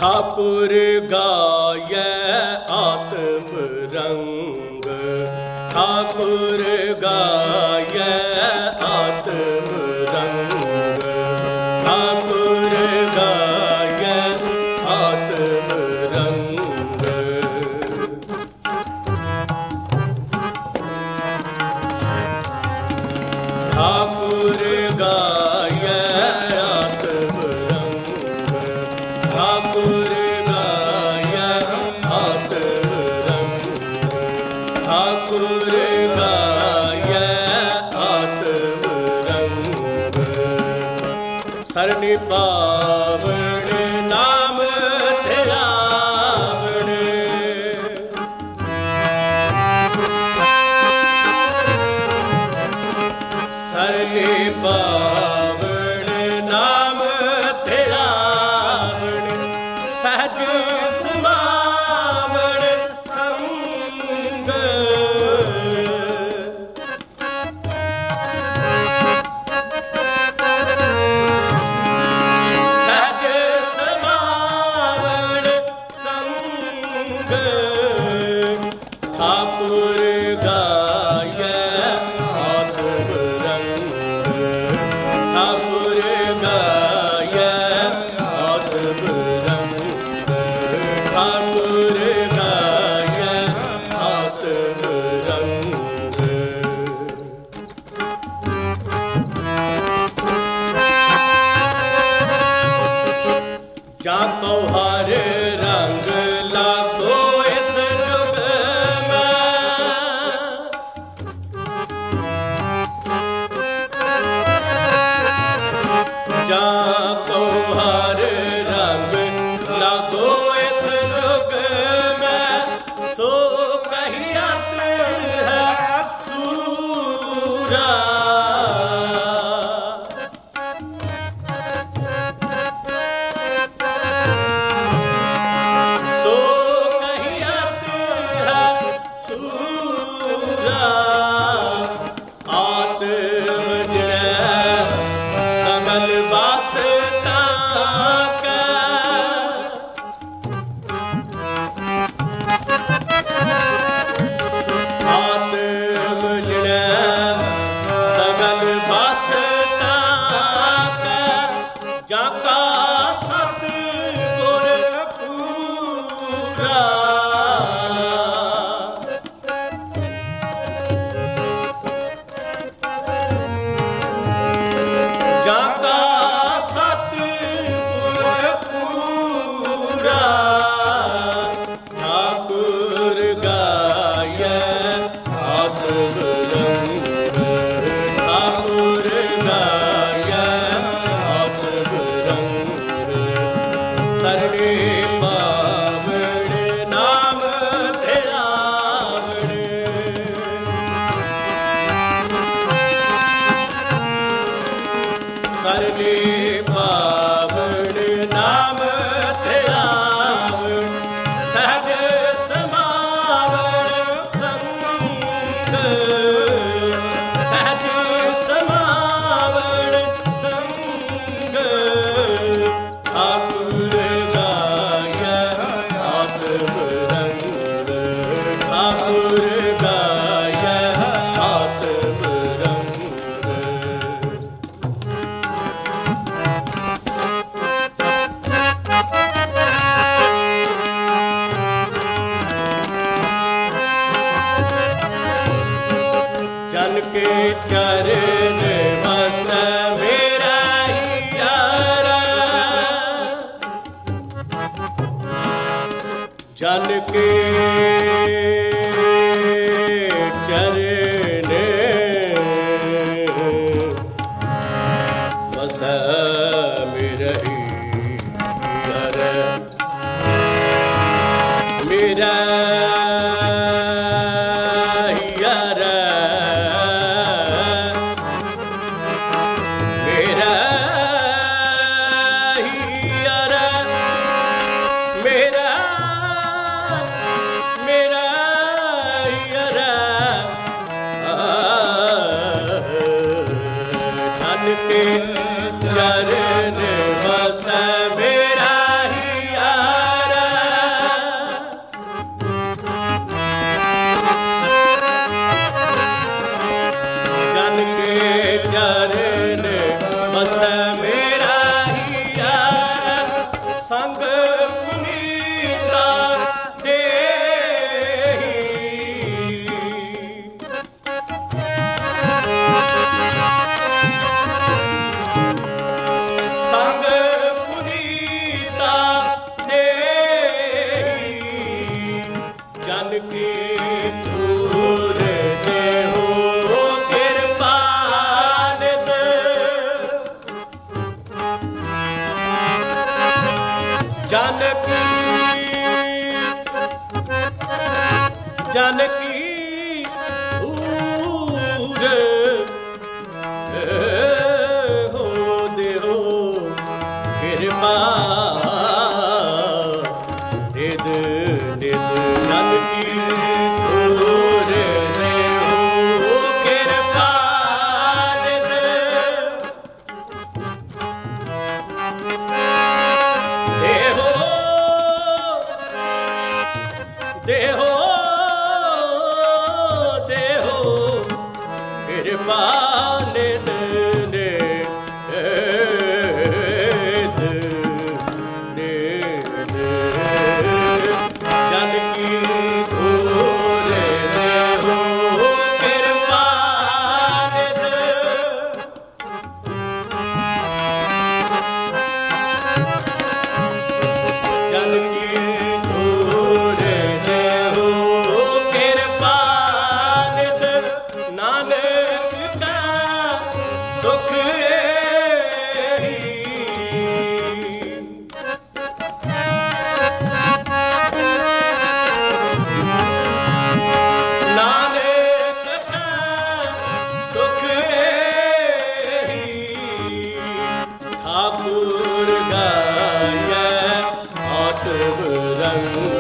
ठाकुर गाय आत्म रंग, ठाकुर गाय आत्म रंग, ठाकुर गाय आत्म रंग। ठाकुर गाय आत्म रंग, ठाकुर गाय आत्म रंग, ठाकुर गाय आत्म रंग। सरनि पावण नाम ध्यावण, सरनि पावण नाम ध्यावण, सहज समावण संग। सहज समावण संग। ठाकुर गाय आत्म रंग, ठाकुर गाय आत्म रंग, ठाकुर गाय आत्म रंग। जाको हर रंग लागो इस जुग में, जाको हर रंग लागो इस जुग में, सो कहियत है सूरा। सो कहियत है सूरा। आत्म जड़ सकल वासना का, आत्म जड़ सकल वासना का, जाका सतगुर पूरा। जाका सतगुर पूरा। ठाकुर गाय आत्म रंग, ठाकुर गाय आत्म रंग। सरनि पावण नाम ध्यावण, सरनि पावण नाम ध्यावण, सहज समावण संग। सहज समावण संग। ठाकुर गाय आत्म रंग, ठाकुर गाय आत्म रंग। जन के चरण बस मेरा हियारा, जन के चरण बस मेरा हियारा। मेरा हियारा, मेरा हियारा, मेरा मेरा हियारा। धन के चरण बस मेरा हियारा। जानकी जानकी भूर हो देहो कृपा निद निद जानकी भूर देहो कृपा निद देहो देहो देहो कृपा निद निद निद जानकी भूर देहो कृपा निद जानकी भूर देहो कृपा निद नानक का सुख एही नानक का सुख एही ठाकुर गाय आत्म रंग